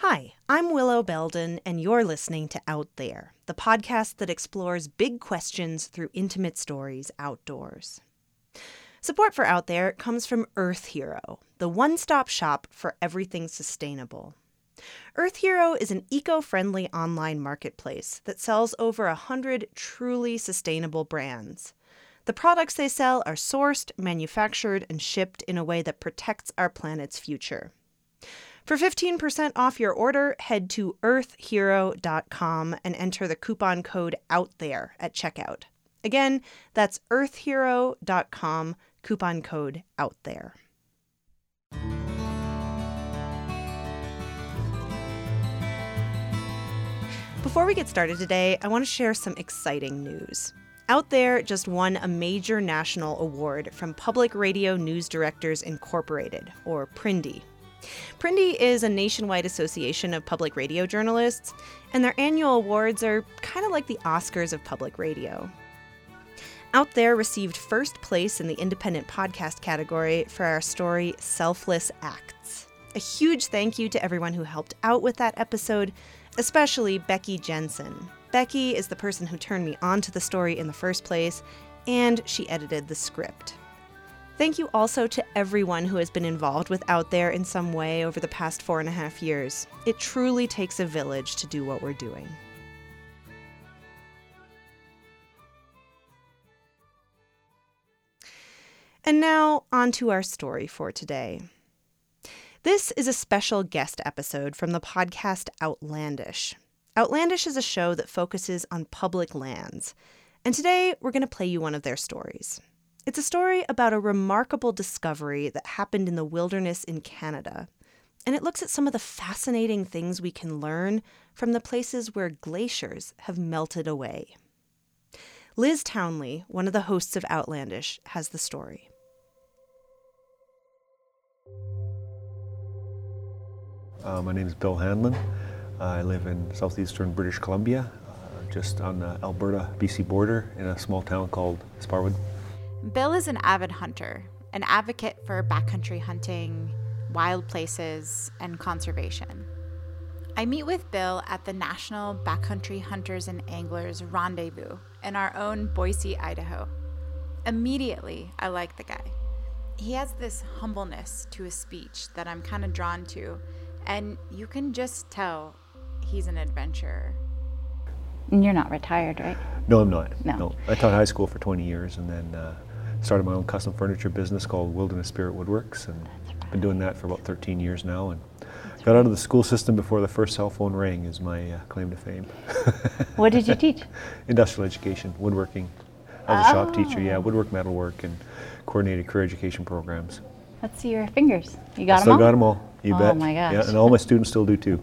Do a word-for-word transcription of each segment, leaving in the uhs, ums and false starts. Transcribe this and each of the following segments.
Hi, I'm Willow Belden, and you're listening to Out There, the podcast that explores big questions through intimate stories outdoors. Support for Out There comes from Earth Hero, the one-stop shop for everything sustainable. Earth Hero is an eco-friendly online marketplace that sells over a hundred truly sustainable brands. The products they sell are sourced, manufactured, and shipped in a way that protects our planet's future. For fifteen percent off your order, head to earth hero dot com and enter the coupon code OUTTHERE at checkout. Again, that's earth hero dot com, coupon code OUTTHERE. Before we get started today, I want to share some exciting news. Out There just won a major national award from Public Radio News Directors Incorporated, or P R I N D Y. P R I N D Y is a nationwide association of public radio journalists, and their annual awards are kind of like the Oscars of public radio. Out There received first place in the independent podcast category for our story, Selfless Acts. A huge thank you to everyone who helped out with that episode, especially Becky Jensen. Becky is the person who turned me onto the story in the first place, and she edited the script. Thank you also to everyone who has been involved with Out There in some way over the past four and a half years. It truly takes a village to do what we're doing. And now, on to our story for today. This is a special guest episode from the podcast Outlandish. Outlandish is a show that focuses on public lands, and today we're going to play you one of their stories. It's a story about a remarkable discovery that happened in the wilderness in Canada, and it looks at some of the fascinating things we can learn from the places where glaciers have melted away. Liz Townley, one of the hosts of Outlandish, has the story. Uh, my name is Bill Hanlon. Uh, I live in southeastern British Columbia, uh, just on the Alberta-B C border in a small town called Sparwood. Bill is an avid hunter, an advocate for backcountry hunting, wild places, and conservation. I meet with Bill at the National Backcountry Hunters and Anglers Rendezvous in our own Boise, Idaho. Immediately, I like the guy. He has this humbleness to his speech that I'm kind of drawn to, and you can just tell he's an adventurer. And you're not retired, right? No, I'm not. No. no. I taught high school for twenty years and then uh, started my own custom furniture business called Wilderness Spirit Woodworks, and right. been doing that for about thirteen years now. And That's got right. out of the school system before the first cell phone rang is my uh, claim to fame. What did you teach? Industrial education, woodworking. I was oh. a shop teacher, yeah, woodwork, metalwork, and coordinated career education programs. Let's see your fingers. You got I them still all? got them all. You oh bet. Oh my gosh. Yeah, and all my students still do too.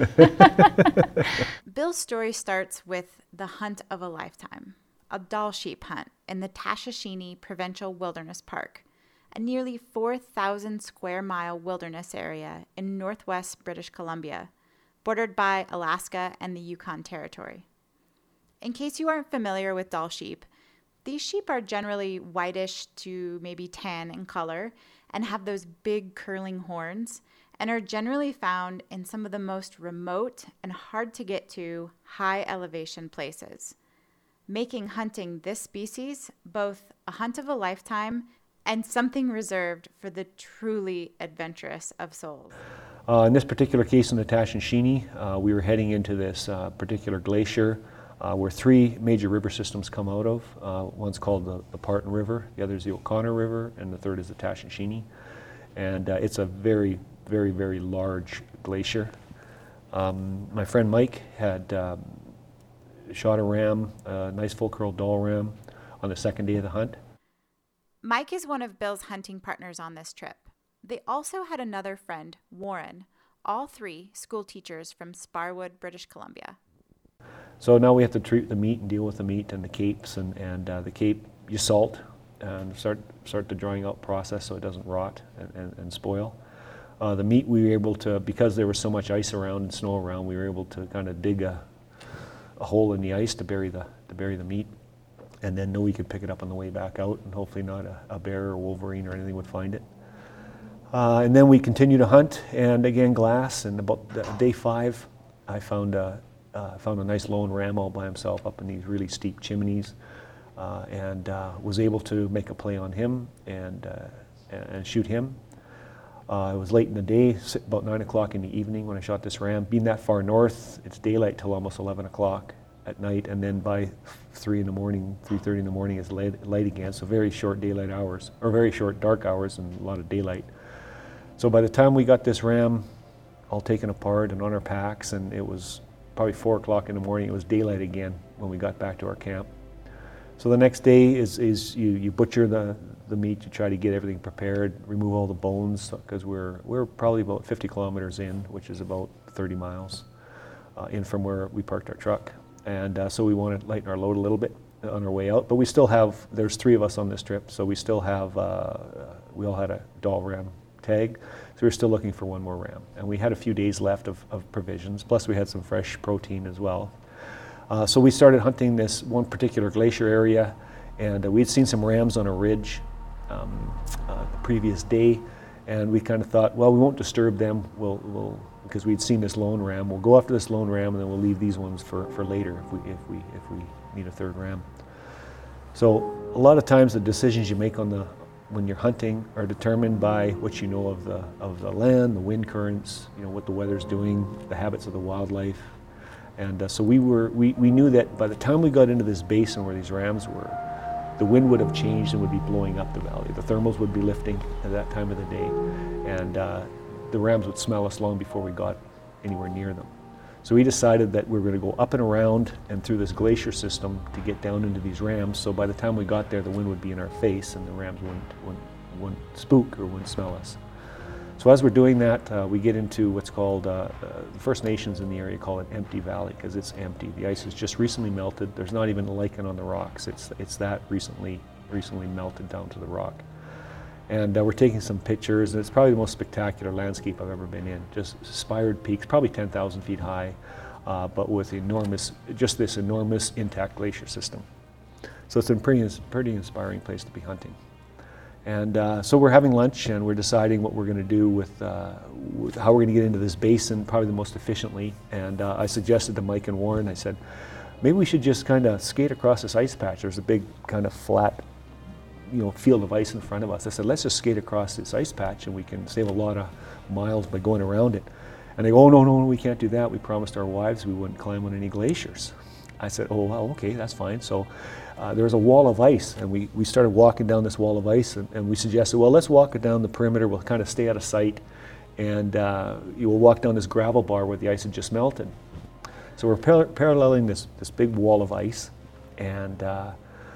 Bill's story starts with the hunt of a lifetime, a Dall sheep hunt in the Tashashini Provincial Wilderness Park, a nearly four thousand square mile wilderness area in northwest British Columbia, bordered by Alaska and the Yukon Territory. In case you aren't familiar with Dall sheep, these sheep are generally whitish to maybe tan in color and have those big curling horns, and are generally found in some of the most remote and hard to get to high elevation places, making hunting this species both a hunt of a lifetime and something reserved for the truly adventurous of souls. Uh, in this particular case in the Tashashini, uh, we were heading into this uh, particular glacier uh, where three major river systems come out of. Uh, one's called the, the Parton River, the other is the O'Connor River, and the third is the Tashashini. And uh, it's a very, very, very large glacier. Um, my friend Mike had um, shot a ram, a nice full-curled Dall ram, on the second day of the hunt. Mike is one of Bill's hunting partners on this trip. They also had another friend, Warren, all three school teachers from Sparwood, British Columbia. So now we have to treat the meat and deal with the meat and the capes, and, and uh, the cape you salt and start start the drying out process so it doesn't rot and, and, and spoil. Uh, the meat we were able to, because there was so much ice around and snow around, we were able to kind of dig a, a hole in the ice to bury the to bury the meat, and then know we could pick it up on the way back out, and hopefully not a, a bear or wolverine or anything would find it. Uh, and then we continue to hunt, and again glass. And about uh, day five, I found a uh, found a nice lone ram all by himself up in these really steep chimneys, uh, and uh, was able to make a play on him and uh, and shoot him. Uh, it was late in the day, about nine o'clock in the evening when I shot this ram. Being that far north, it's daylight till almost eleven o'clock at night, and then by three in the morning, three thirty in the morning, it's light, light again. So very short daylight hours, or very short dark hours, and a lot of daylight. So by the time we got this ram all taken apart and on our packs, and it was probably four o'clock in the morning, it was daylight again when we got back to our camp. So the next day is, is you, you butcher the, the meat, you try to get everything prepared, remove all the bones, because we're, we're probably about fifty kilometers in, which is about thirty miles uh, in from where we parked our truck. And uh, so we want to lighten our load a little bit on our way out, but we still have, there's three of us on this trip, so we still have, uh, we all had a Dall ram tag, so we were still looking for one more ram. And we had a few days left of, of provisions, plus we had some fresh protein as well. Uh, so we started hunting this one particular glacier area, and uh, we'd seen some rams on a ridge um, uh, the previous day, and we kind of thought, well, we won't disturb them, we'll, we'll, because we'd seen this lone ram. We'll go after this lone ram, and then we'll leave these ones for, for later if we, if, we, if we need a third ram. So a lot of times the decisions you make on the when you're hunting are determined by what you know of the of the land, the wind currents, you know, what the weather's doing, the habits of the wildlife. And uh, so we were we, we knew that by the time we got into this basin where these rams were, the wind would have changed and would be blowing up the valley. The thermals would be lifting at that time of the day, and uh, the rams would smell us long before we got anywhere near them. So we decided that we were going to go up and around and through this glacier system to get down into these rams. So by the time we got there, the wind would be in our face and the rams wouldn't, wouldn't, wouldn't spook or wouldn't smell us. So as we're doing that, uh, we get into what's called, uh, uh, the First Nations in the area call it Empty Valley, because it's empty. The ice has just recently melted. There's not even a lichen on the rocks. It's, it's that recently, recently melted down to the rock. And uh, we're taking some pictures, and it's probably the most spectacular landscape I've ever been in. Just spired peaks, probably ten thousand feet high, uh, but with enormous, just this enormous intact glacier system. So it's a pretty, pretty inspiring place to be hunting. And uh, so we're having lunch, and we're deciding what we're going to do with, uh, with how we're going to get into this basin probably the most efficiently. And uh, I suggested to Mike and Warren, I said, maybe we should just kind of skate across this ice patch. There's a big kind of flat, you know, field of ice in front of us. I said, let's just skate across this ice patch and we can save a lot of miles by going around it. And they go, oh, no, no, no, we can't do that. We promised our wives we wouldn't climb on any glaciers. I said, oh, well, okay, that's fine. So uh, there was a wall of ice, and we, we started walking down this wall of ice, and, and we suggested, well, let's walk it down the perimeter. We'll kind of stay out of sight, and uh, you will walk down this gravel bar where the ice had just melted. So we're par paralleling this, this big wall of ice, and uh,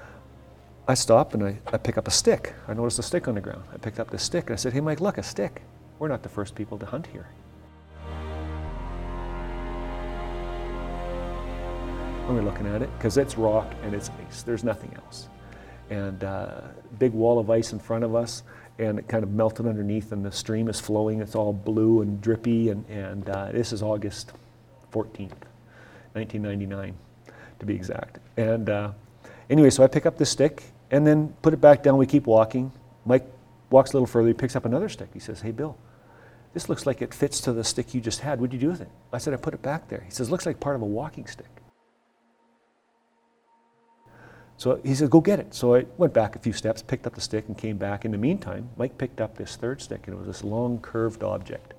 I stop and I, I pick up a stick. I noticed a stick on the ground. I picked up this stick and I said, hey Mike, look, a stick. We're not the first people to hunt here. And we're looking at it, because it's rock and it's ice. There's nothing else. And uh, big wall of ice in front of us, and it kind of melted underneath, and the stream is flowing. It's all blue and drippy, and, and uh, this is August fourteenth, nineteen ninety-nine, to be exact. And uh, anyway, so I pick up this stick, and then put it back down. We keep walking. Mike walks a little further. He picks up another stick. He says, hey, Bill, this looks like it fits to the stick you just had. What'd you do with it? I said, I put it back there. He says, looks like part of a walking stick. So he said, go get it. So I went back a few steps, picked up the stick, and came back. In the meantime, Mike picked up this third stick, and it was this long, curved object.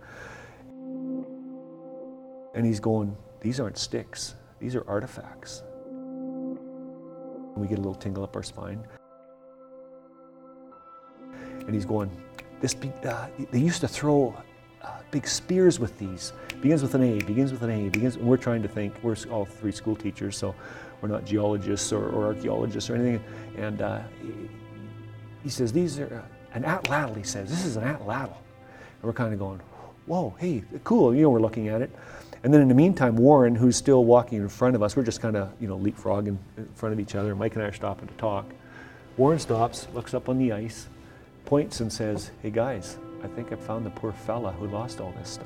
And he's going, these aren't sticks. These are artifacts. And we get a little tingle up our spine. And he's going, this big, uh, they used to throw uh, big spears with these. Begins with an A, begins with an A, begins, and we're trying to think, we're all three school teachers, so we're not geologists or, or archaeologists or anything. And uh, he, he says, these are uh, an atlatl, he says, this is an atlatl. And we're kind of going, whoa, hey, cool, you know, we're looking at it. And then in the meantime, Warren, who's still walking in front of us, we're just kind of, you know, leapfrogging in front of each other. Mike and I are stopping to talk. Warren stops, looks up on the ice, points and says, hey guys, I think I found the poor fella who lost all this stuff.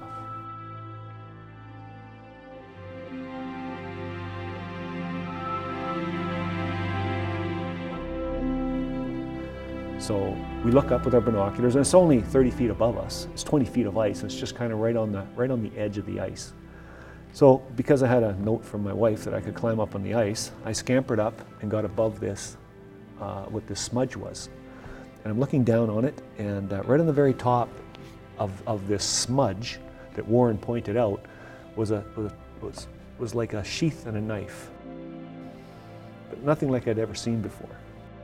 So we look up with our binoculars, and it's only thirty feet above us. It's twenty feet of ice, and it's just kind of right on the right on the edge of the ice. So because I had a note from my wife that I could climb up on the ice, I scampered up and got above this, uh, what this smudge was. And I'm looking down on it, and uh, right on the very top of, of this smudge that Warren pointed out was a was, was was like a sheath and a knife, but nothing like I'd ever seen before.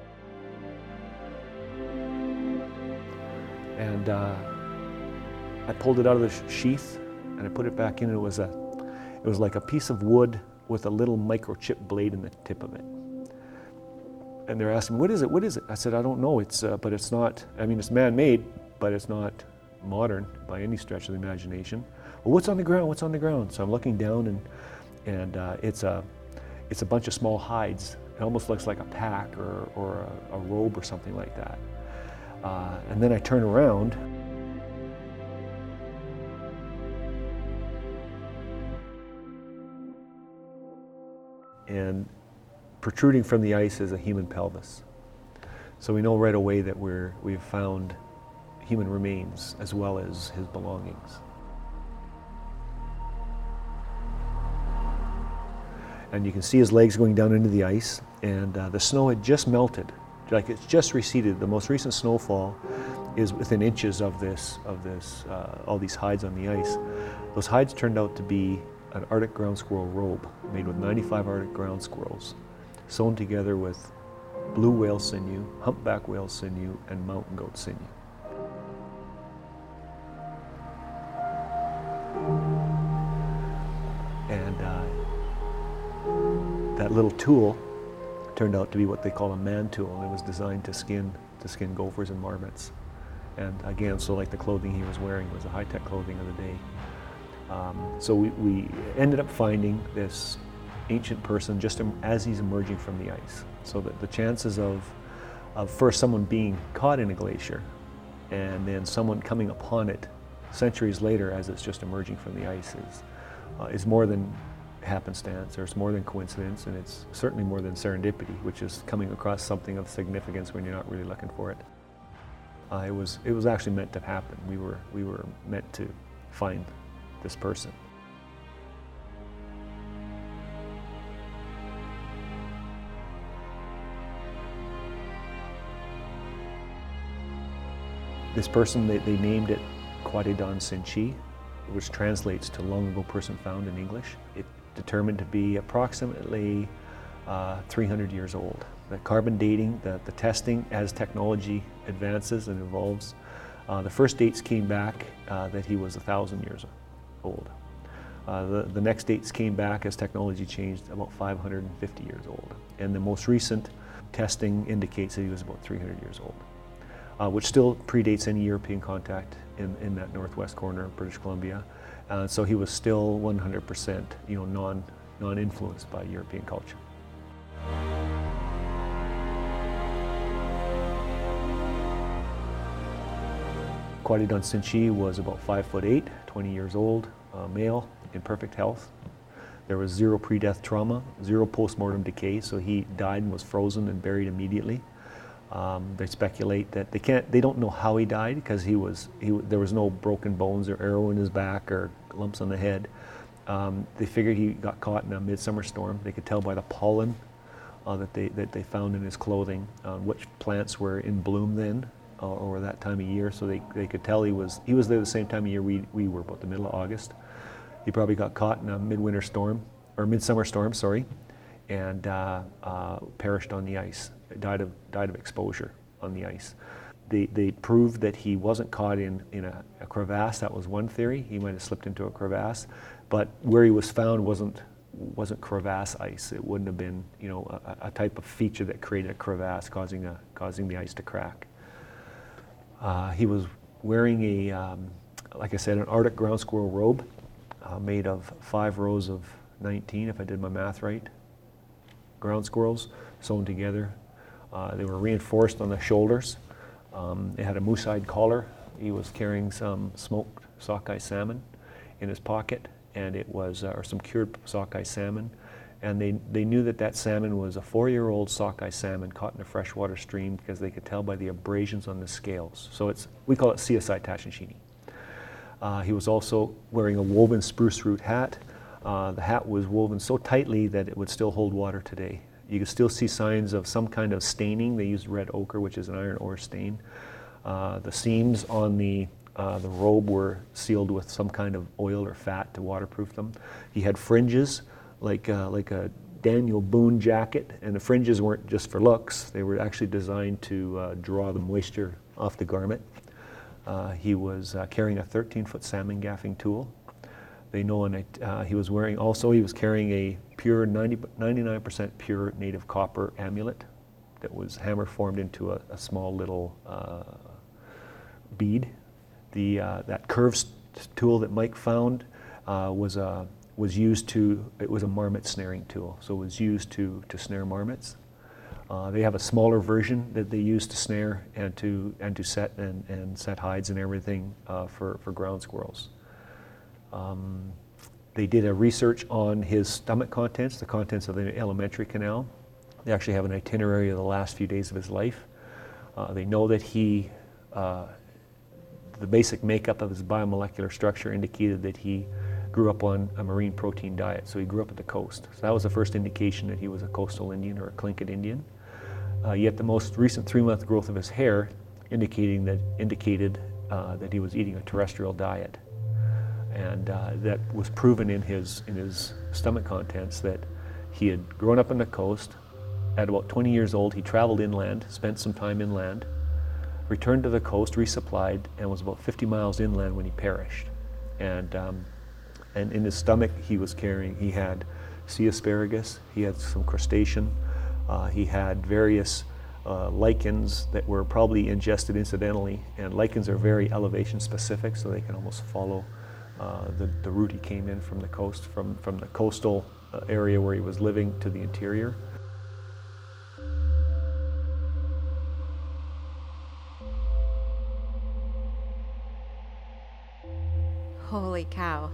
And uh, I pulled it out of the sheath, and I put it back in, and it was a it was like a piece of wood with a little microchip blade in the tip of it. And they're asking, what is it, what is it? I said, I don't know, it's, uh, but it's not, I mean, it's man-made, but it's not modern by any stretch of the imagination. Well, what's on the ground, what's on the ground? So I'm looking down, and and uh, it's, a, it's a bunch of small hides. It almost looks like a pack or, or a, a robe or something like that. Uh, and then I turn around, and protruding from the ice is a human pelvis. So we know right away that we're, we've found human remains as well as his belongings. And you can see his legs going down into the ice, and uh, the snow had just melted. Like it's just receded. The most recent snowfall is within inches of this, of this, uh, all these hides on the ice. Those hides turned out to be an Arctic ground squirrel robe made with ninety-five Arctic ground squirrels, sewn together with blue whale sinew, humpback whale sinew, and mountain goat sinew. And uh, that little tool turned out to be what they call a man tool, and it was designed to skin to skin gophers and marmots. And again, so like the clothing he was wearing was the high-tech clothing of the day. Um, so we, we ended up finding this ancient person just em- as he's emerging from the ice. So that the chances of, of first someone being caught in a glacier and then someone coming upon it centuries later as it's just emerging from the ice is, uh, is more than happenstance, or it's more than coincidence, and it's certainly more than serendipity, which is coming across something of significance when you're not really looking for it. Uh, it was it was actually meant to happen. We were we were meant to find this person. This person, they, they named it Quadidon Sinchi, which translates to long ago person found in English. It determined to be approximately uh, three hundred years old. The carbon dating, the, the testing as technology advances and evolves, uh, the first dates came back uh, that he was a thousand years old. Uh, the, the next dates came back as technology changed, about five hundred fifty years old. And the most recent testing indicates that he was about three hundred years old, uh, which still predates any European contact in, in that northwest corner of British Columbia. Uh, so he was still one hundred percent, you know, non, non-influenced by European culture. Quadidon Sinchi was about five foot eight, twenty years old, uh, male, in perfect health. There was zero pre-death trauma, zero post-mortem decay, so he died and was frozen and buried immediately. Um, they speculate that they can't, they don't know how he died because he was, he, there was no broken bones or arrow in his back or lumps on the head. Um, they figured he got caught in a midsummer storm. They could tell by the pollen uh, that they that they found in his clothing uh, which plants were in bloom then uh, or that time of year. So they, they could tell he was he was there the same time of year we we were, about the middle of August. He probably got caught in a midwinter storm or midsummer storm, sorry, and uh, uh, perished on the ice. Died of died of exposure on the ice. They they proved that he wasn't caught in in a, a crevasse. That was one theory. He might have slipped into a crevasse, but where he was found wasn't wasn't crevasse ice. It wouldn't have been, you know, a, a type of feature that created a crevasse, causing a causing the ice to crack. Uh, he was wearing a, um, like I said, an Arctic ground squirrel robe uh, made of five rows of nineteen, if I did my math right, ground squirrels sewn together. Uh, they were reinforced on the shoulders. Um, they had a moose-hide collar. He was carrying some smoked sockeye salmon in his pocket, and it was, uh, or some cured sockeye salmon, And they, they knew that that salmon was a four-year-old sockeye salmon caught in a freshwater stream because they could tell by the abrasions on the scales. So it's, we call it C S I Taschenschini. Uh, he was also wearing a woven spruce root hat. Uh, the hat was woven so tightly that it would still hold water today. You can still see signs of some kind of staining. They used red ochre, which is an iron ore stain. Uh, the seams on the, uh, the robe were sealed with some kind of oil or fat to waterproof them. He had fringes, like, uh, like a Daniel Boone jacket, and the fringes weren't just for looks. They were actually designed to uh, draw the moisture off the garment. Uh, he was uh, carrying a thirteen-foot salmon gaffing tool. They know in it, uh, he was wearing, also he was carrying a pure ninety, ninety-nine percent pure native copper amulet that was hammer formed into a, a small little uh, bead. The, uh, that curved tool that Mike found uh, was, a, was used to, it was a marmot snaring tool, so it was used to, to snare marmots. Uh, they have a smaller version that they use to snare and to and to set and, and set hides and everything uh, for, for ground squirrels. Um, they did a research on his stomach contents, the contents of the alimentary canal. They actually have an itinerary of the last few days of his life. Uh, they know that he, uh, the basic makeup of his biomolecular structure indicated that he grew up on a marine protein diet, so he grew up at the coast. So that was the first indication that he was a coastal Indian or a Tlingit Indian. Uh, yet the most recent three-month growth of his hair indicating that, indicated uh, that he was eating a terrestrial diet. And uh, that was proven in his, in his stomach contents that he had grown up on the coast. At about twenty years old, he traveled inland, spent some time inland, returned to the coast, resupplied, and was about fifty miles inland when he perished. And, um, and in his stomach, he was carrying, he had sea asparagus, he had some crustacean, uh, he had various uh, lichens that were probably ingested incidentally, and lichens are very elevation specific, so they can almost follow uh, the, the route he came in from the coast, from, from the coastal uh, area where he was living to the interior. Holy cow.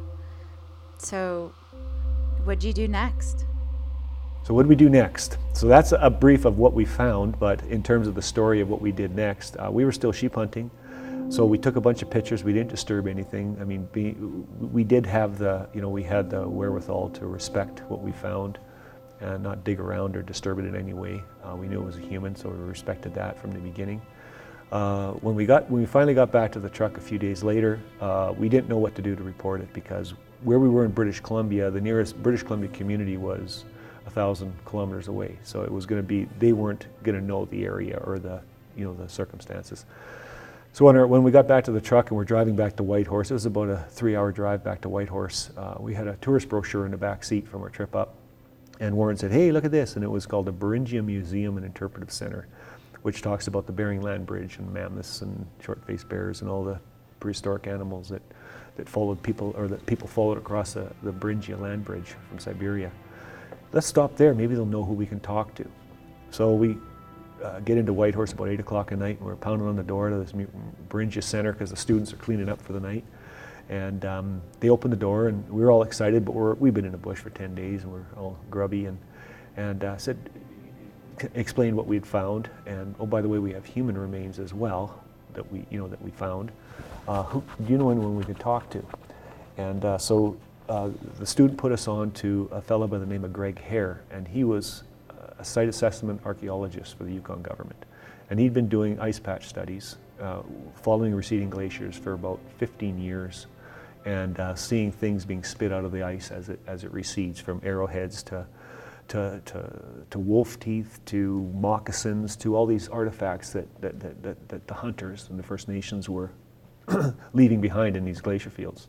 So what'd you do next? So what did we do next? So that's a brief of what we found, but in terms of the story of what we did next, uh, we were still sheep hunting. So we took a bunch of pictures. We didn't disturb anything. I mean, be, we did have the, you know, we had the wherewithal to respect what we found and not dig around or disturb it in any way. Uh, we knew it was a human, so we respected that from the beginning. Uh, when we got, when we finally got back to the truck a few days later, uh, we didn't know what to do to report it, because where we were in British Columbia, the nearest British Columbia community was a thousand kilometers away. So it was going to be, they weren't going to know the area or the, you know, the circumstances. So when, our, when we got back to the truck and we're driving back to Whitehorse, it was about a three-hour drive back to Whitehorse. Uh, we had a tourist brochure in the back seat from our trip up, and Warren said, "Hey, look at this," and it was called the Beringia Museum and Interpretive Center, which talks about the Bering Land Bridge and mammoths and short-faced bears and all the prehistoric animals that, that followed people, or that people followed across the, the Beringia Land Bridge from Siberia. Let's stop there, maybe they'll know who we can talk to. So we uh, get into Whitehorse about eight o'clock at night, and we're pounding on the door to this Beringia Center because the students are cleaning up for the night. And um, they opened the door, and we were all excited, but we're, we've been in the bush for ten days, and we're all grubby, and, and uh, said, explained what we had found, and oh, by the way, we have human remains as well that we, you know, that we found. Uh, who, do you know anyone we could talk to? And uh, so uh, the student put us on to a fellow by the name of Greg Hare, and he was a site assessment archaeologist for the Yukon government, and he'd been doing ice patch studies uh, following receding glaciers for about fifteen years, and uh, seeing things being spit out of the ice as it as it recedes, from arrowheads to To, to, to wolf teeth, to moccasins, to all these artifacts that, that, that, that, that the hunters and the First Nations were leaving behind in these glacier fields.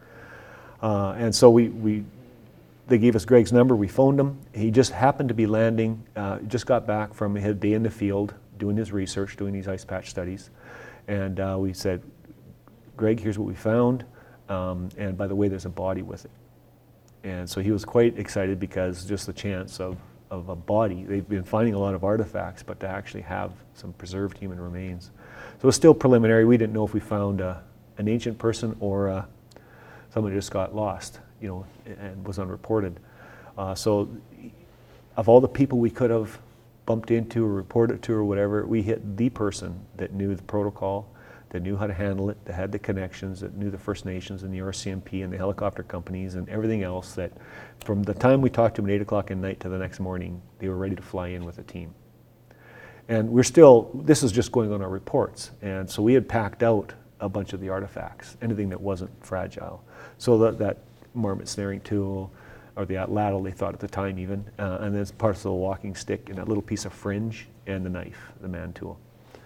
Uh, and so we, we, they gave us Greg's number, we phoned him. He just happened to be landing, uh, just got back from a day in the field doing his research, doing these ice patch studies. And uh, we said, "Greg, here's what we found, um, and by the way, there's a body with it." And so he was quite excited, because just the chance of, of a body, they've been finding a lot of artifacts, but to actually have some preserved human remains. So it was still preliminary. We didn't know if we found uh, an ancient person or uh, someone who just got lost, you know, and was unreported. Uh, so of all the people we could have bumped into or reported to or whatever, we hit the person that knew the protocol, that knew how to handle it, that had the connections, that knew the First Nations and the R C M P and the helicopter companies and everything else, that from the time we talked to them at eight o'clock at night to the next morning, they were ready to fly in with a team. And we're still, this is just going on our reports. And so we had packed out a bunch of the artifacts, anything that wasn't fragile. So that, that marmot snaring tool, or the lattice they thought at the time even, uh, and then parts of the walking stick and that little piece of fringe and the knife, the man tool.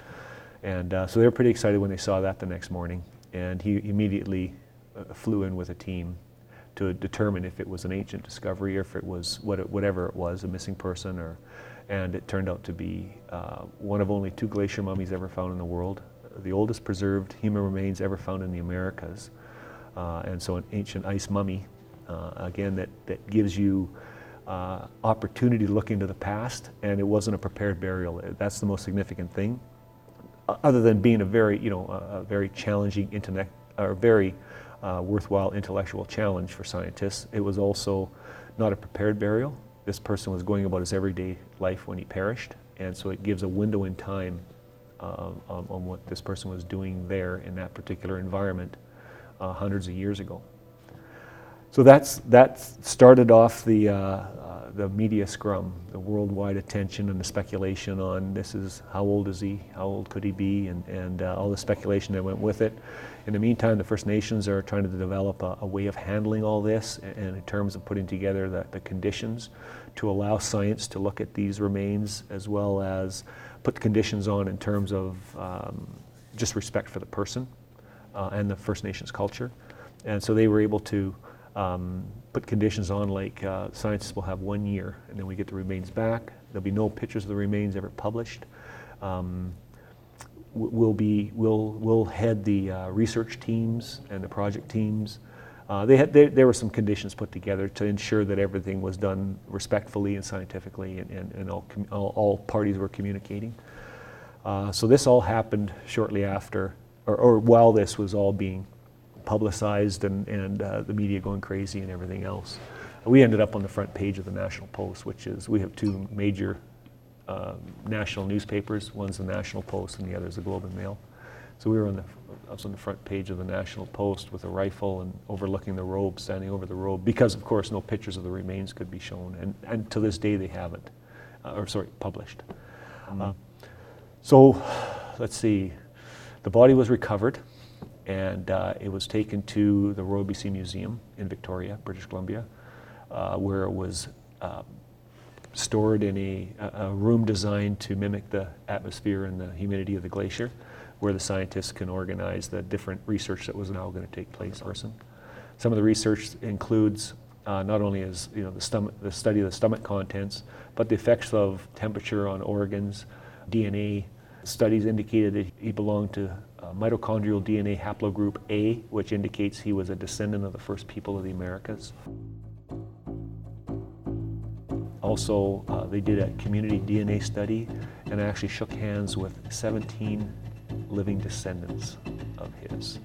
And uh, so they were pretty excited when they saw that the next morning. And he immediately uh, flew in with a team to determine if it was an ancient discovery or if it was what it, whatever it was, a missing person. Or, and it turned out to be uh, one of only two glacier mummies ever found in the world, the oldest preserved human remains ever found in the Americas. Uh, and so an ancient ice mummy, uh, again, that, that gives you uh, opportunity to look into the past, and it wasn't a prepared burial. That's the most significant thing. Other than being a very, you know, a, a very challenging, internet, or very uh, worthwhile intellectual challenge for scientists, it was also not a prepared burial. This person was going about his everyday life when he perished, and so it gives a window in time uh, on, on what this person was doing there in that particular environment uh, hundreds of years ago. So that's that started off the. Uh, the media scrum, the worldwide attention and the speculation on this is how old is he, how old could he be, and, and uh, all the speculation that went with it. In the meantime, the First Nations are trying to develop a, a way of handling all this, and, and in terms of putting together the, the conditions to allow science to look at these remains, as well as put conditions on in terms of um, just respect for the person uh, and the First Nations culture. And so they were able to Um, put conditions on like uh, scientists will have one year and then we get the remains back. There'll be no pictures of the remains ever published. Um, we'll be we'll we'll head the uh, research teams and the project teams. Uh, they had they, there were some conditions put together to ensure that everything was done respectfully and scientifically, and, and, and all, all all parties were communicating. Uh, so this all happened shortly after, or, or while this was all being publicized and, and uh, the media going crazy and everything else. We ended up on the front page of the National Post, which is, we have two major uh, national newspapers. One's the National Post and the other is the Globe and Mail. So we were on the, I was on the front page of the National Post with a rifle and overlooking the robe, standing over the robe, because of course no pictures of the remains could be shown, and, and to this day they haven't, uh, or sorry, published. Mm-hmm. Uh, so let's see, the body was recovered, and uh, it was taken to the Royal B C Museum in Victoria, British Columbia, uh, where it was uh, stored in a, a room designed to mimic the atmosphere and the humidity of the glacier, where the scientists can organize the different research that was now going to take place in person. Some of the research includes uh, not only is you know the stomach, the study of the stomach contents, but the effects of temperature on organs, D N A. Studies indicated that he belonged to uh, mitochondrial D N A haplogroup A, which indicates he was a descendant of the first people of the Americas. Also, uh, they did a community D N A study and actually shook hands with seventeen living descendants of his.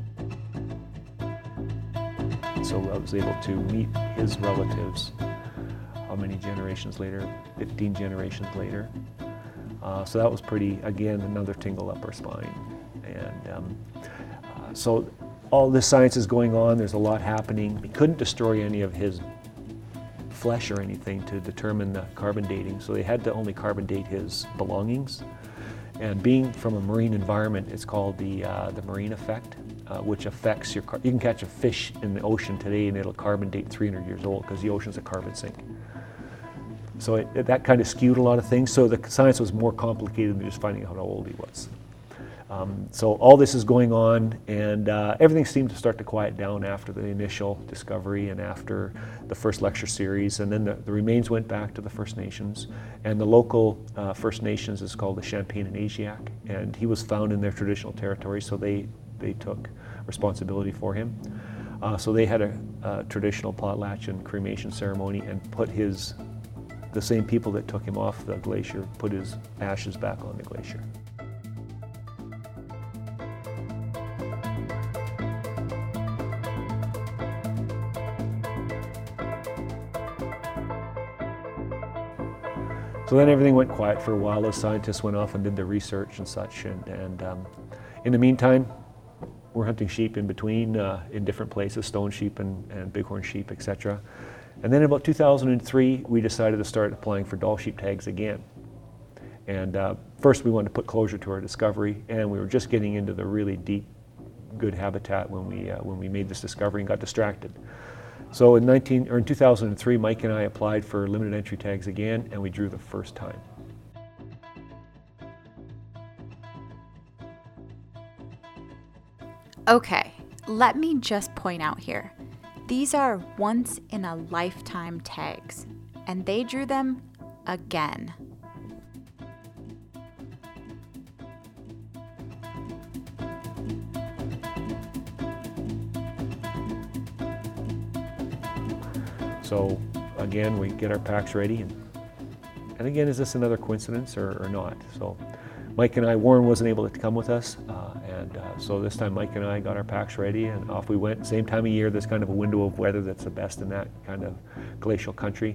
So I was able to meet his relatives, how many generations later? fifteen generations later. Uh, so that was pretty, again, another tingle up our spine. And um, uh, so all this science is going on, there's a lot happening. We couldn't destroy any of his flesh or anything to determine the carbon dating, so they had to only carbon date his belongings. And being from a marine environment, it's called the, uh, the marine effect, uh, which affects your, car- you can catch a fish in the ocean today and it'll carbon date three hundred years old because the ocean's a carbon sink. So it, it, that kind of skewed a lot of things. So the science was more complicated than just finding out how old he was. Um, so all this is going on, and uh, everything seemed to start to quiet down after the initial discovery and after the first lecture series. And then the, the remains went back to the First Nations. And the local uh, First Nations is called the Champagne and Asiac. And he was found in their traditional territory, so they, they took responsibility for him. Uh, so they had a, a traditional potlatch and cremation ceremony and put his the same people that took him off the glacier put his ashes back on the glacier. So then everything went quiet for a while. Those scientists went off and did their research and such. And, and um, in the meantime, we're hunting sheep in between, uh, in different places, stone sheep and, and bighorn sheep, et cetera. And then in about two thousand three, we decided to start applying for Dall sheep tags again. And uh, first we wanted to put closure to our discovery, and we were just getting into the really deep, good habitat when we, uh, when we made this discovery and got distracted. So in, nineteen, or in two thousand three, Mike and I applied for limited entry tags again, and we drew the first time. Okay, let me just point out here. These are once in a lifetime tags, and they drew them again. So again, we get our packs ready, and, and again, is this another coincidence or, or not? So Mike and I, Warren wasn't able to come with us, uh, and uh, so this time Mike and I got our packs ready and off we went. Same time of year, there's kind of a window of weather that's the best in that kind of glacial country.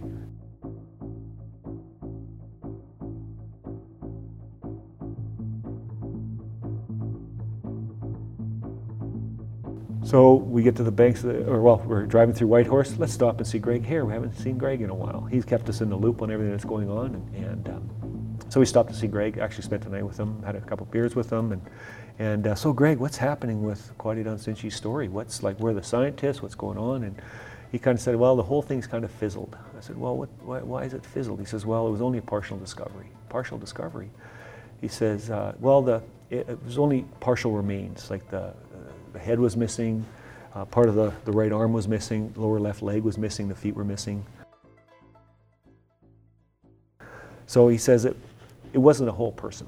So we get to the banks, of the, or well, we're driving through Whitehorse. Let's stop and see Greg Hare. We haven't seen Greg in a while. He's kept us in the loop on everything that's going on. And, and um, so we stopped to see Greg, actually spent the night with him, had a couple beers with him. And, and uh, so Greg, what's happening with Kwajalein-Sinchi's story? What's like, where are the scientists, what's going on? And he kind of said, well, the whole thing's kind of fizzled. I said, well, what, why, why is it fizzled? He says, well, it was only a partial discovery. Partial discovery. He says, uh, well, the, it, it was only partial remains, like the, uh, the head was missing, uh, part of the, the right arm was missing, lower left leg was missing, the feet were missing. So he says it, it wasn't a whole person.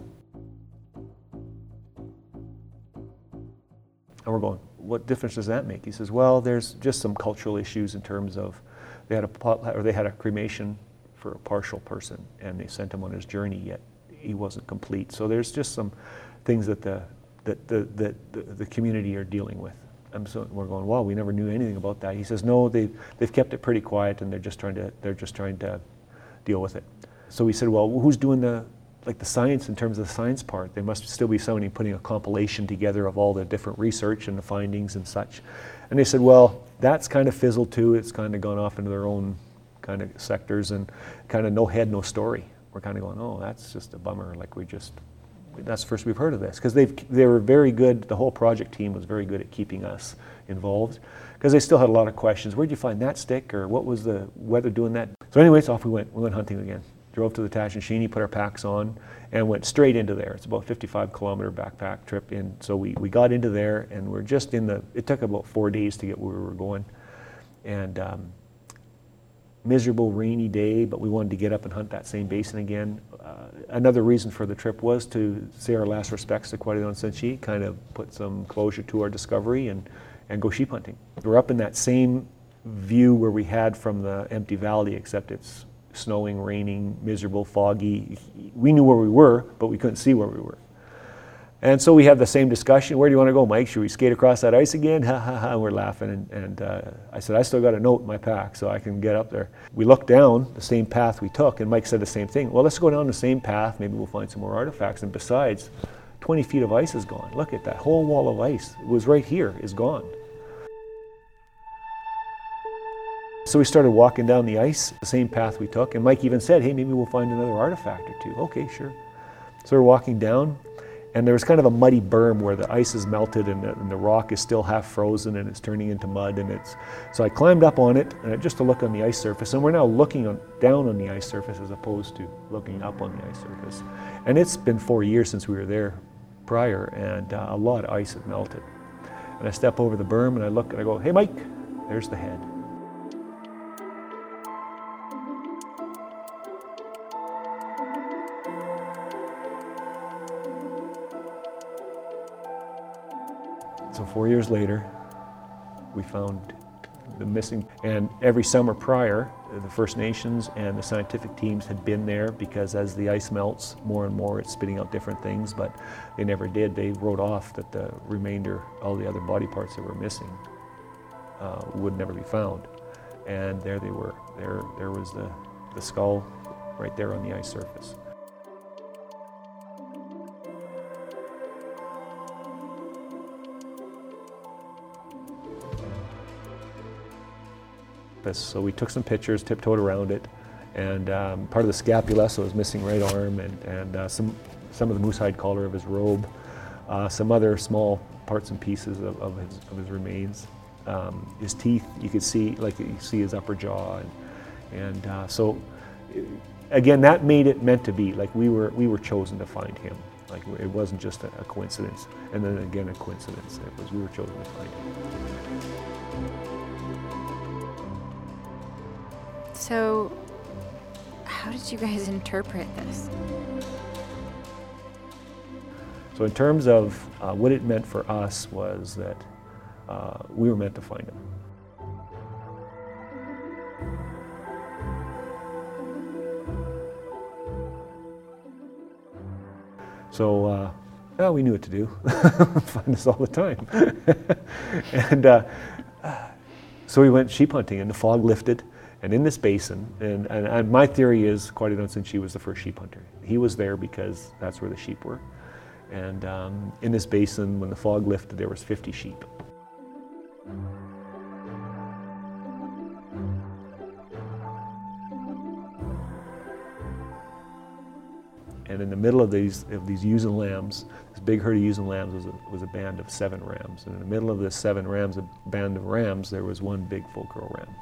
And we're going, what difference does that make? He says, well, there's just some cultural issues in terms of they had a or they had a cremation for a partial person, and they sent him on his journey, yet he wasn't complete. So there's just some things that the that the that the, the community are dealing with. And so we're going, well, we never knew anything about that. He says, no, they they've kept it pretty quiet, and they're just trying to they're just trying to deal with it. So we said, well, who's doing the like the science in terms of the science part? There must still be somebody putting a compilation together of all the different research and the findings and such. And they said, well, that's kind of fizzled too. It's kind of gone off into their own kind of sectors and kind of no head, no story. We're kind of going, oh, that's just a bummer. Like we just, that's the first we've heard of this. Because they've they were very good, the whole project team was very good at keeping us involved. Because they still had a lot of questions. Where'd you find that stick? Or what was the weather doing that? So anyways, off we went. We went hunting again. Drove to the Tash-and-Shiney, put our packs on, and went straight into there. It's about a fifty-five kilometer backpack trip in. So we, we got into there, and we're just in the, it took about four days to get where we were going. And um, miserable rainy day, but we wanted to get up and hunt that same basin again. Uh, another reason for the trip was to say our last respects to Kwajalein-Sinchi, kind of put some closure to our discovery and, and go sheep hunting. We're up in that same view where we had from the Empty Valley, except it's snowing, raining, miserable, foggy. We knew where we were, but we couldn't see where we were. And so we had the same discussion. Where do you want to go, Mike? Should we skate across that ice again? Ha ha ha, we're laughing. And, and uh, I said, I still got a note in my pack so I can get up there. We looked down the same path we took, and Mike said the same thing. Well, let's go down the same path. Maybe we'll find some more artifacts. And besides, twenty feet of ice is gone. Look at that whole wall of ice. It was right here, is gone. So we started walking down the ice, the same path we took, and Mike even said, hey, maybe we'll find another artifact or two. Okay, sure. So we're walking down, and there was kind of a muddy berm where the ice is melted and the, and the rock is still half frozen and it's turning into mud. And it's so I climbed up on it uh, just to look on the ice surface, and we're now looking on, down on the ice surface as opposed to looking up on the ice surface. And it's been four years since we were there prior, and uh, a lot of ice had melted. And I step over the berm and I look and I go, hey, Mike, there's the head. So four years later, we found the missing, and every summer prior, the First Nations and the scientific teams had been there because as the ice melts more and more, it's spitting out different things, but they never did. They wrote off that the remainder, all the other body parts that were missing, uh, would never be found. And there they were. There, there was the, the skull, right there on the ice surface. So we took some pictures, tiptoed around it, and um, part of the scapula, so his missing right arm, and, and uh, some, some of the moose hide collar of his robe, uh, some other small parts and pieces of, of, his, of his remains. Um, his teeth, you could see, like you see his upper jaw, and, and uh, so again, that made it meant to be. Like we were, we were chosen to find him. Like it wasn't just a, a coincidence, and then again a coincidence. It was we were chosen to find him. So, how did you guys interpret this? So in terms of uh, what it meant for us was that uh, we were meant to find him. So, uh, well, we knew what to do. Find this all the time. and uh, so we went sheep hunting, and the fog lifted. And in this basin, and, and, and my theory is Kwasi Dunstan was the first sheep hunter. He was there because that's where the sheep were. And um, in this basin, when the fog lifted, there was fifty sheep. And in the middle of these of these ewes and lambs, this big herd of ewes and lambs was a, was a band of seven rams. And in the middle of this seven rams, a band of rams, there was one big full curl ram.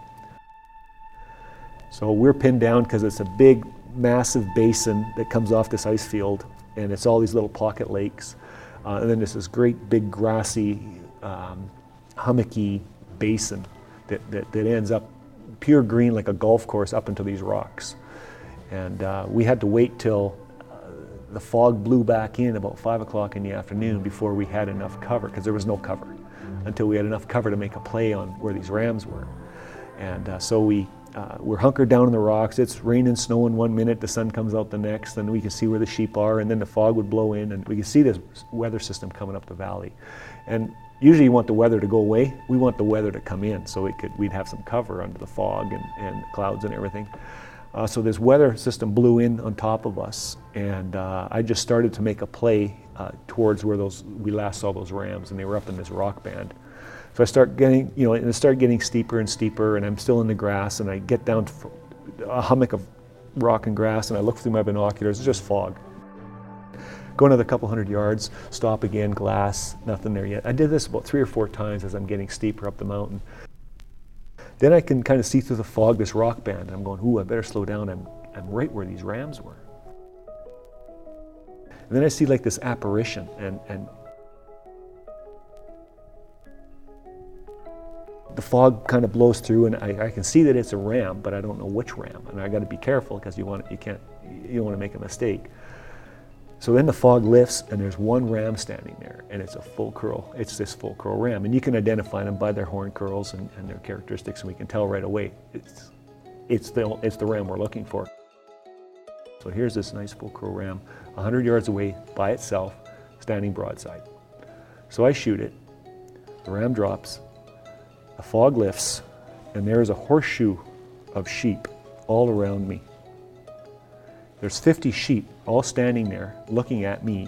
So we're pinned down because it's a big, massive basin that comes off this ice field, and it's all these little pocket lakes. Uh, and then there's this great big grassy, um, hummocky basin that, that, that ends up pure green like a golf course up into these rocks. And uh, we had to wait till uh, the fog blew back in about five o'clock in the afternoon before we had enough cover, because there was no cover, until we had enough cover to make a play on where these rams were. And uh, so we Uh, we're hunkered down in the rocks. It's raining, snowing one minute, the sun comes out the next, and we can see where the sheep are, and then the fog would blow in, and we can see this weather system coming up the valley. And usually you want the weather to go away. We want the weather to come in, so it could, we'd have some cover under the fog and, and clouds and everything. Uh, so this weather system blew in on top of us, and uh, I just started to make a play uh, towards where those we last saw those rams, and they were up in this rock band. So I start getting, you know, and it started getting steeper and steeper, and I'm still in the grass, and I get down to a hummock of rock and grass, and I look through my binoculars, it's just fog. Go another couple hundred yards, stop again, glass, nothing there yet. I did this about three or four times as I'm getting steeper up the mountain. Then I can kind of see through the fog this rock band, and I'm going, ooh, I better slow down, I'm, I'm right where these rams were. And then I see like this apparition, and, and the fog kind of blows through, and I, I can see that it's a ram, but I don't know which ram, and I got to be careful because you want you can't you don't want to make a mistake. So then the fog lifts, and there's one ram standing there, and it's a full curl. It's this full curl ram, and you can identify them by their horn curls and, and their characteristics, and we can tell right away it's it's the it's the ram we're looking for. So here's this nice full curl ram, one hundred yards away by itself, standing broadside. So I shoot it. The ram drops. The fog lifts, and there is a horseshoe of sheep all around me. There's fifty sheep all standing there looking at me.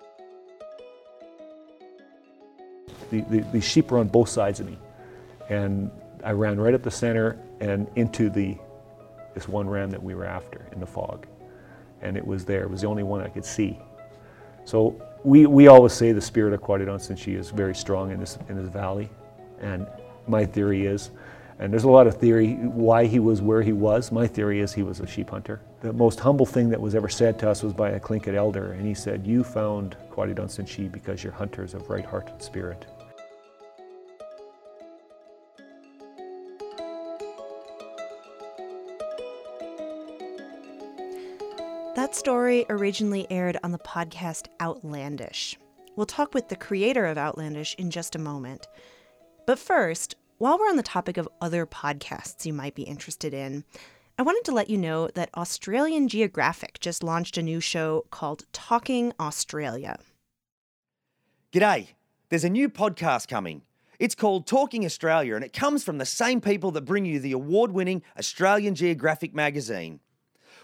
The, the, the sheep are on both sides of me, and I ran right up the center and into the this one ram that we were after in the fog, and it was there. It was the only one I could see. So we, we always say the spirit of Kwasi Dunstan is very strong in this in this valley, and my theory is, and there's a lot of theory why he was where he was. My theory is he was a sheep hunter. The most humble thing that was ever said to us was by a Tlingit elder, and he said, "You found Kwasi Dunstan because you're hunters of right heart and spirit." That story originally aired on the podcast Outlandish. We'll talk with the creator of Outlandish in just a moment. But first, while we're on the topic of other podcasts you might be interested in, I wanted to let you know that Australian Geographic just launched a new show called Talking Australia. G'day, there's a new podcast coming. It's called Talking Australia, and it comes from the same people that bring you the award-winning Australian Geographic magazine.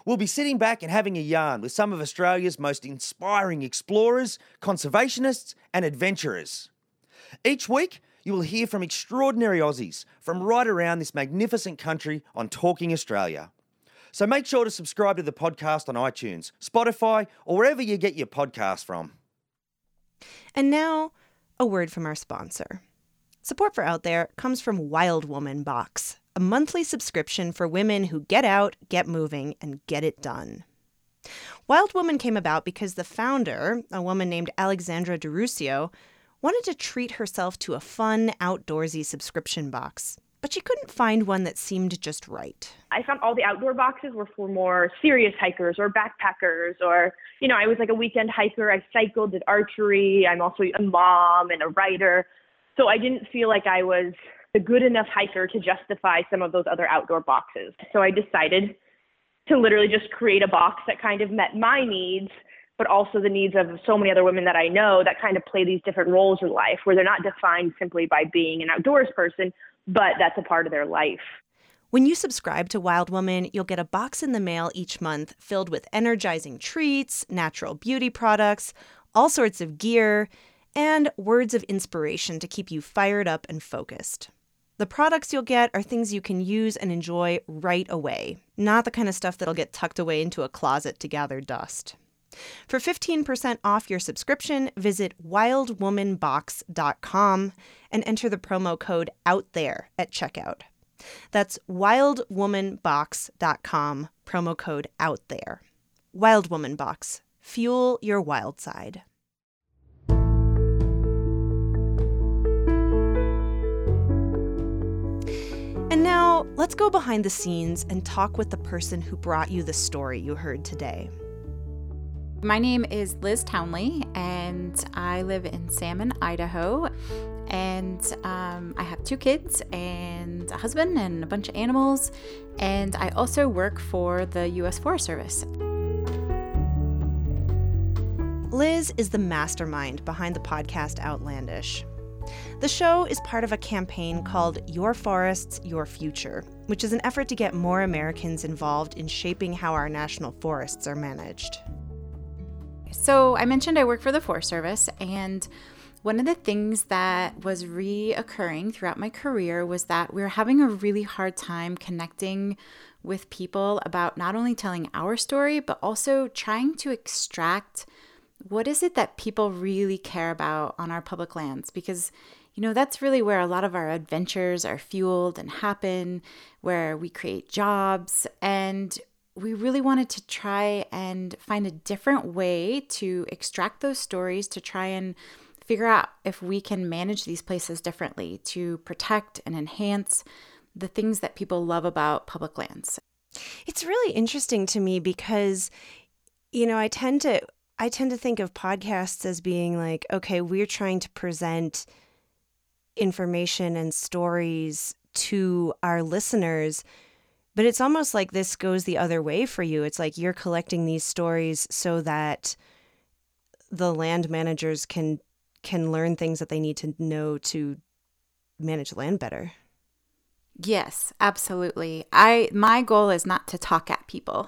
We'll be sitting back and having a yarn with some of Australia's most inspiring explorers, conservationists, and adventurers. Each week, you will hear from extraordinary Aussies from right around this magnificent country on Talking Australia. So make sure to subscribe to the podcast on iTunes, Spotify, or wherever you get your podcasts from. And now, a word from our sponsor. Support for Out There comes from Wild Woman Box, a monthly subscription for women who get out, get moving, and get it done. Wild Woman came about because the founder, a woman named Alexandra DeRusio, wanted to treat herself to a fun, outdoorsy subscription box, but she couldn't find one that seemed just right. I found all the outdoor boxes were for more serious hikers or backpackers, or, you know, I was like a weekend hiker. I cycled, did archery. I'm also a mom and a writer. So I didn't feel like I was a good enough hiker to justify some of those other outdoor boxes. So I decided to literally just create a box that kind of met my needs, but also the needs of so many other women that I know that kind of play these different roles in life, where they're not defined simply by being an outdoors person, but that's a part of their life. When you subscribe to Wild Woman, you'll get a box in the mail each month filled with energizing treats, natural beauty products, all sorts of gear, and words of inspiration to keep you fired up and focused. The products you'll get are things you can use and enjoy right away, not the kind of stuff that'll get tucked away into a closet to gather dust. For fifteen percent off your subscription, visit wild woman box dot com and enter the promo code OUTTHERE at checkout. That's wild woman box dot com, promo code OUTTHERE. Wild Woman Box. Fuel your wild side. And now, let's go behind the scenes and talk with the person who brought you the story you heard today. My name is Liz Townley, and I live in Salmon, Idaho. And um, I have two kids and a husband and a bunch of animals. And I also work for the U S Forest Service. Liz is the mastermind behind the podcast Outlandish. The show is part of a campaign called Your Forests, Your Future, which is an effort to get more Americans involved in shaping how our national forests are managed. So I mentioned I work for the Forest Service, and one of the things that was reoccurring throughout my career was that we were having a really hard time connecting with people about not only telling our story, but also trying to extract what is it that people really care about on our public lands? Because, you know, that's really where a lot of our adventures are fueled and happen, where we create jobs. And we really wanted to try and find a different way to extract those stories, to try and figure out if we can manage these places differently to protect and enhance the things that people love about public lands. It's really interesting to me because, you know, I tend to I tend to think of podcasts as being like, okay, we're trying to present information and stories to our listeners, but it's almost like this goes the other way for you. It's like you're collecting these stories so that the land managers can can learn things that they need to know to manage land better. Yes, absolutely. I my goal is not to talk at people.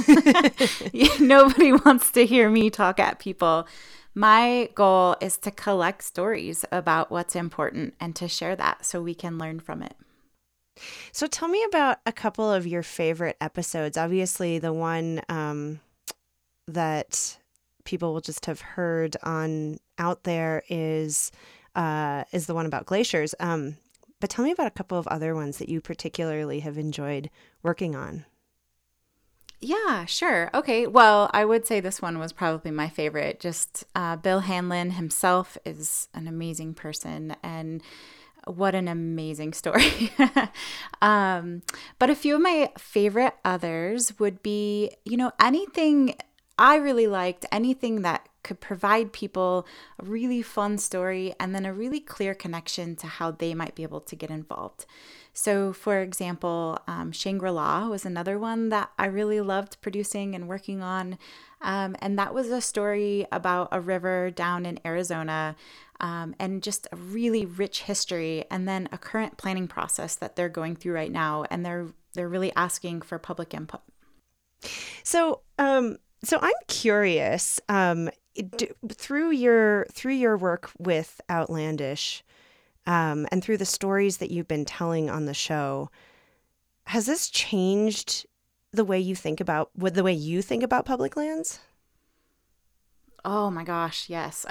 Nobody wants to hear me talk at people. My goal is to collect stories about what's important and to share that so we can learn from it. So tell me about a couple of your favorite episodes. Obviously, the one um, that people will just have heard on Out There is uh, is the one about glaciers. Um, but tell me about a couple of other ones that you particularly have enjoyed working on. Yeah, sure. Okay. Well, I would say this one was probably my favorite. Just uh, Bill Hanlon himself is an amazing person, and what an amazing story. um, but a few of my favorite others would be, you know, anything I really liked, anything that could provide people a really fun story and then a really clear connection to how they might be able to get involved. So, for example, um, Shangri-La was another one that I really loved producing and working on. Um, and that was a story about a river down in Arizona um, and just a really rich history, and then a current planning process that they're going through right now. And they're they're really asking for public input. So, um, so I'm curious. Um, do, through your through your work with Outlandish, um, and through the stories that you've been telling on the show, has this changed the way you think about what the way you think about public lands? Oh my gosh, yes.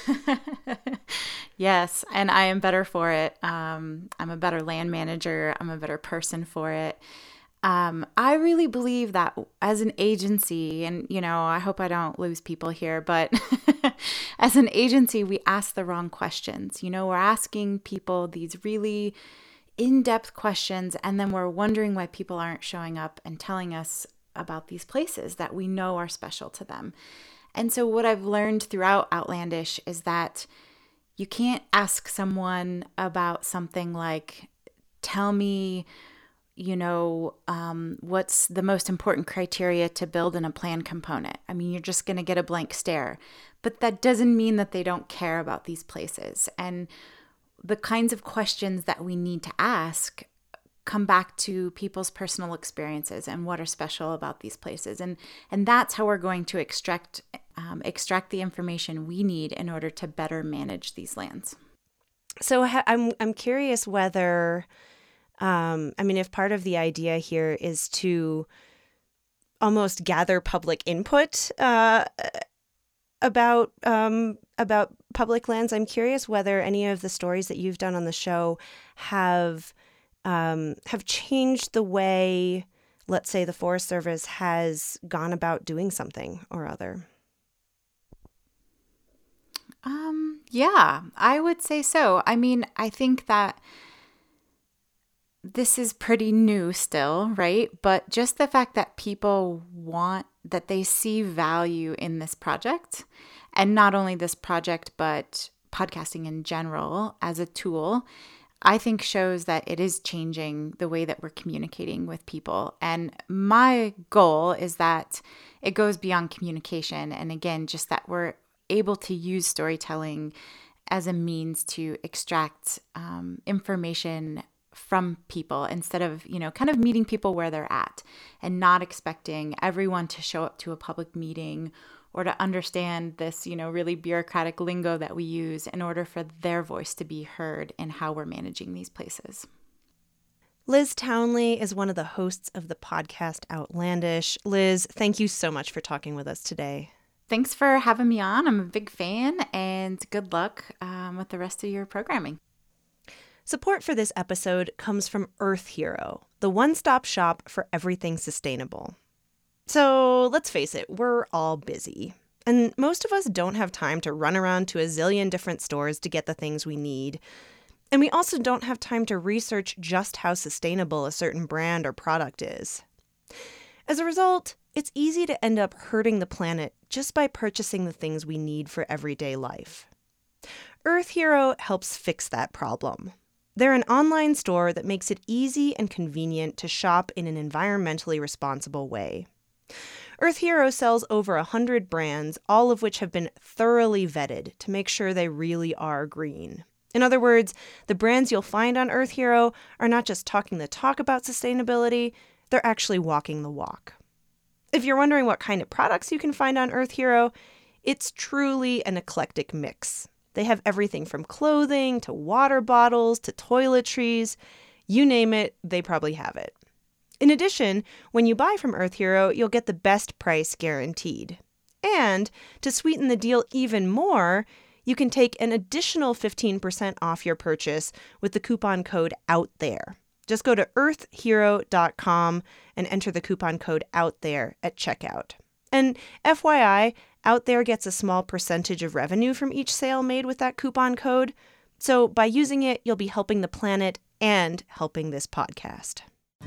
Yes, and I am better for it. Um, I'm a better land manager. I'm a better person for it. Um, I really believe that as an agency, and, you know, I hope I don't lose people here, but as an agency, we ask the wrong questions. You know, we're asking people these really in-depth questions, and then we're wondering why people aren't showing up and telling us about these places that we know are special to them. And so what I've learned throughout Outlandish is that you can't ask someone about something like, tell me, you know, um, what's the most important criteria to build in a plan component. I mean, you're just going to get a blank stare. But that doesn't mean that they don't care about these places. And the kinds of questions that we need to ask come back to people's personal experiences and what are special about these places. And and that's how we're going to extract um, extract the information we need in order to better manage these lands. So ha- I'm I'm curious whether, um, I mean, if part of the idea here is to almost gather public input uh, about um, about public lands, I'm curious whether any of the stories that you've done on the show have um, have changed the way, let's say, the Forest Service has gone about doing something or other. Um, yeah, I would say so. I mean, I think that this is pretty new still, right? But just the fact that people want, that they see value in this project, and not only this project, but podcasting in general as a tool, I think shows that it is changing the way that we're communicating with people. And my goal is that it goes beyond communication. And again, just that we're able to use storytelling as a means to extract um, information from people instead of, you know, kind of meeting people where they're at and not expecting everyone to show up to a public meeting or to understand this, you know, really bureaucratic lingo that we use in order for their voice to be heard in how we're managing these places. Liz Townley is one of the hosts of the podcast Outlandish. Liz, thank you so much for talking with us today. Thanks for having me on. I'm a big fan, and good luck um, with the rest of your programming. Support for this episode comes from Earth Hero, the one-stop shop for everything sustainable. So let's face it, we're all busy. And most of us don't have time to run around to a zillion different stores to get the things we need. And we also don't have time to research just how sustainable a certain brand or product is. As a result, it's easy to end up hurting the planet just by purchasing the things we need for everyday life. Earth Hero helps fix that problem. They're an online store that makes it easy and convenient to shop in an environmentally responsible way. Earth Hero sells over one hundred brands, all of which have been thoroughly vetted to make sure they really are green. In other words, the brands you'll find on Earth Hero are not just talking the talk about sustainability, they're actually walking the walk. If you're wondering what kind of products you can find on Earth Hero, it's truly an eclectic mix. They have everything from clothing to water bottles to toiletries. You name it, they probably have it. In addition, when you buy from Earth Hero, you'll get the best price guaranteed. And to sweeten the deal even more, you can take an additional fifteen percent off your purchase with the coupon code OUTTHERE. Just go to earth hero dot com and enter the coupon code OUTTHERE at checkout. And F Y I, OUTTHERE gets a small percentage of revenue from each sale made with that coupon code. So by using it, you'll be helping the planet and helping this podcast.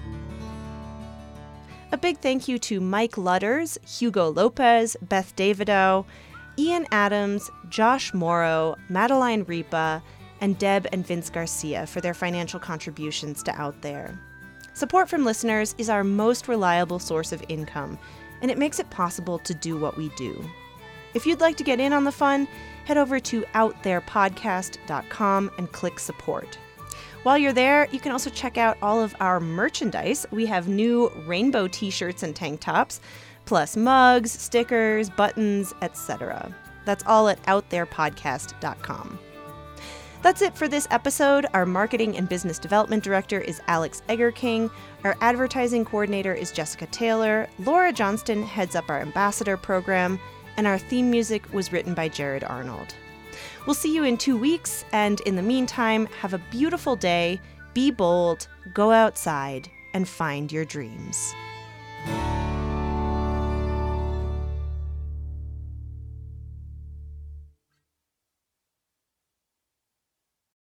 A big thank you to Mike Lutters, Hugo Lopez, Beth Davidow, Ian Adams, Josh Morrow, Madeline Ripa, and Deb and Vince Garcia for their financial contributions to Out There. Support from listeners is our most reliable source of income, and it makes it possible to do what we do. If you'd like to get in on the fun, head over to out there podcast dot com and click support. While you're there, you can also check out all of our merchandise. We have new rainbow t-shirts and tank tops, plus mugs, stickers, buttons, et cetera. That's all at out there podcast dot com. That's it for this episode. Our marketing and business development director is Alex Eggerking. Our advertising coordinator is Jessica Taylor. Laura Johnston heads up our ambassador program. And our theme music was written by Jared Arnold. We'll see you in two weeks. And in the meantime, have a beautiful day. Be bold, go outside, and find your dreams.